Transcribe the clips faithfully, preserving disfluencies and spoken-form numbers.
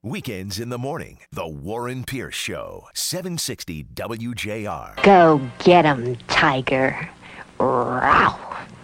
Weekends in the morning, The Warren Pierce Show, seven sixty W J R. Go get 'em, Tiger. Row.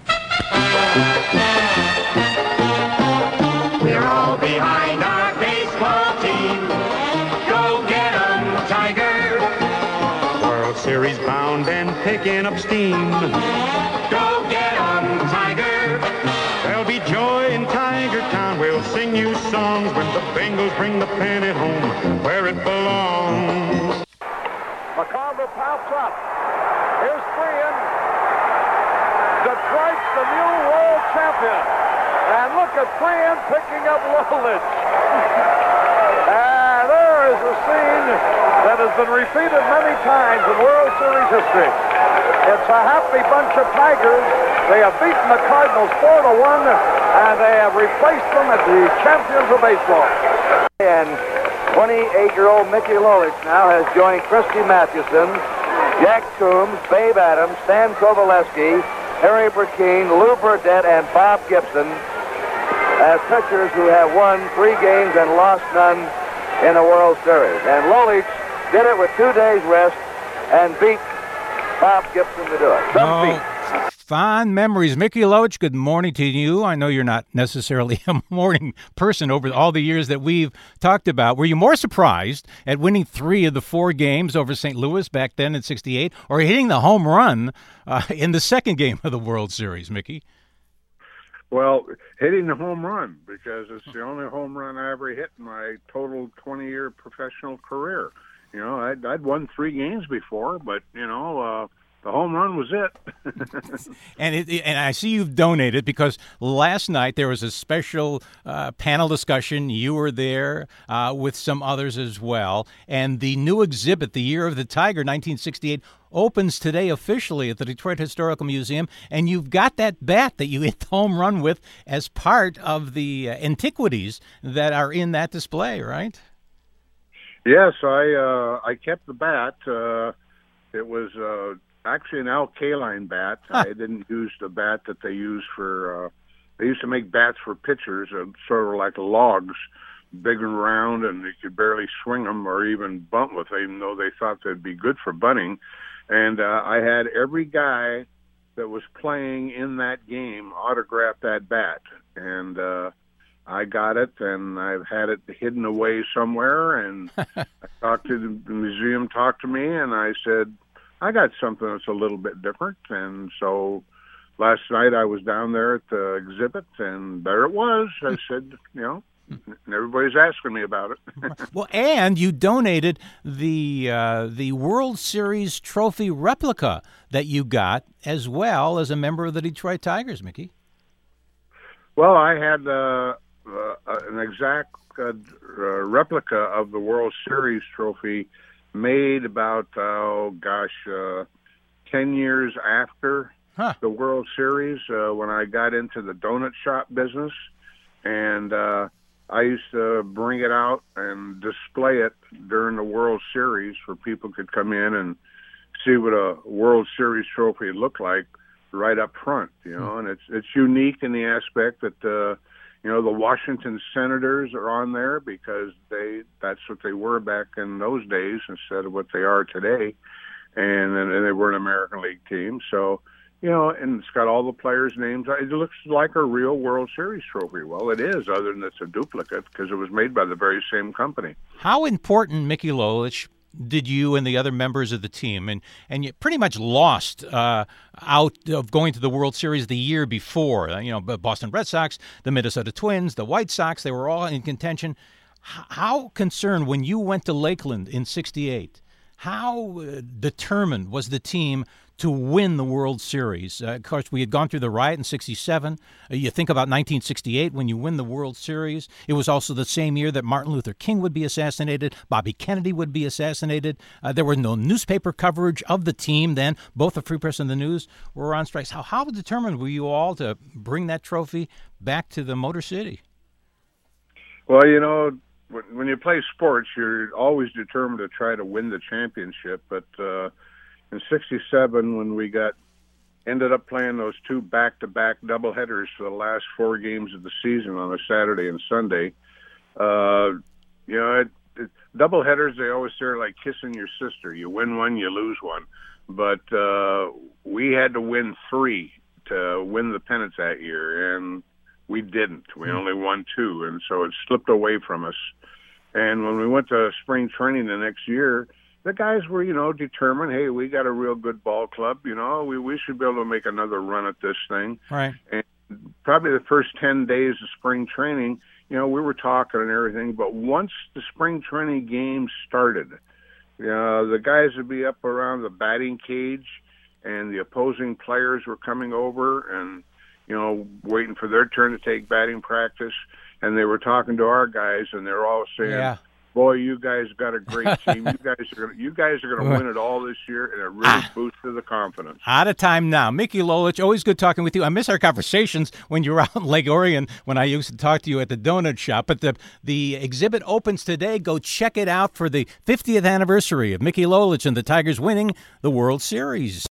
We're all behind our baseball team. Go get 'em, Tiger. World Series bound and picking up steam. Go get 'em, Tiger. There'll be joy in Tiger Town. We'll sing you songs when the Bengals bring the pennant home where it belongs. McCarver pops up. Here's Freehan. Detroit's the new world champion. And look at Freehan picking up Lolich. And there is a scene that has been repeated many times in World Series history. It's a happy bunch of Tigers. They have beaten the Cardinals four to one, and they have replaced them as the champions of baseball. And twenty-eight-year-old Mickey Lolich now has joined Christy Mathewson, Jack Coombs, Babe Adams, Stan Kovaleski, Harry Burkeen, Lou Burdett, and Bob Gibson as pitchers who have won three games and lost none in the World Series. And Lolich did it with two days rest and beat Bob Gibson to do it. Some oh, feat. Fond memories. Mickey Lolich, good morning to you. I know you're not necessarily a morning person over all the years that we've talked about. Were you more surprised at winning three of the four games over Saint Louis back then in sixty-eight, or hitting the home run uh, in the second game of the World Series, Mickey? Well, hitting the home run, because it's the only home run I ever hit in my total twenty-year professional career. You know, I'd, I'd won three games before, but, you know, uh, the home run was it. and it, and I see you've donated, because last night there was a special uh, panel discussion. You were there uh, with some others as well. And the new exhibit, The Year of the Tiger, nineteen sixty-eight, opens today officially at the Detroit Historical Museum. And you've got that bat that you hit the home run with as part of the uh, antiquities that are in that display, right? Yes, I uh, I kept the bat. Uh, it was uh, actually an Al Kaline bat. Huh. I didn't use the bat that they use for. Uh, they used to make bats for pitchers, uh, sort of like logs, big and round, and you could barely swing them or even bunt with them, even though they thought they'd be good for bunting. And uh, I had every guy that was playing in that game autograph that bat, and uh, I got it, and I've had it hidden away somewhere, and I talked to the, the museum, talked to me, and I said, I got something that's a little bit different. And so last night I was down there at the exhibit, and there it was. I said, you know, and everybody's asking me about it. Well, and you donated the uh, the World Series trophy replica that you got, as well as a member of the Detroit Tigers, Mickey. Well, I had uh, uh, an exact uh, replica of the World Series trophy made about, oh, gosh, uh, ten years after huh. the World Series, uh, when I got into the donut shop business. And uh, I used to bring it out and display it during the World Series where people could come in and see what a World Series trophy looked like right up front, you know. And it's it's unique in the aspect that, uh, you know, the Washington Senators are on there because they that's what they were back in those days instead of what they are today. And, and they were an American League team. So, you know, and it's got all the players' names. It looks like a real World Series trophy. Well, it is, other than it's a duplicate because it was made by the very same company. How important, Mickey Lolich, did you and the other members of the team, and, and you pretty much lost uh, out of going to the World Series the year before, you know, Boston Red Sox, the Minnesota Twins, the White Sox, they were all in contention. How concerned when you went to Lakeland in sixty-eight, how uh, determined was the team to win the World Series? Uh, of course, we had gone through the riot in sixty-seven. Uh, you think about nineteen sixty-eight when you win the World Series. It was also the same year that Martin Luther King would be assassinated, Bobby Kennedy would be assassinated. Uh, there was no newspaper coverage of the team then. Both the Free Press and the News were on strikes. How, how determined were you all to bring that trophy back to the Motor City? Well, you know, when, when you play sports, you're always determined to try to win the championship, but uh, in sixty-seven, when we got ended up playing those two back-to-back doubleheaders for the last four games of the season on a Saturday and Sunday, uh, you know, doubleheaders, they always say, are like kissing your sister. You win one, you lose one. But uh, we had to win three to win the pennant that year, and we didn't. We only won two, and so it slipped away from us. And when we went to spring training the next year, the guys were, you know, determined, hey, we got a real good ball club. You know, we, we should be able to make another run at this thing. Right. And probably the first ten days of spring training, you know, we were talking and everything. But once the spring training games started, you know, the guys would be up around the batting cage, and the opposing players were coming over and, you know, waiting for their turn to take batting practice. And they were talking to our guys, and they're all saying, yeah. Boy, you guys got a great team. You guys are gonna, you guys are going to win it all this year, and it really ah, boosted the confidence. Out of time now. Mickey Lolich, always good talking with you. I miss our conversations when you were out in Lake Orion when I used to talk to you at the donut shop. But the the exhibit opens today. Go check it out for the fiftieth anniversary of Mickey Lolich and the Tigers winning the World Series.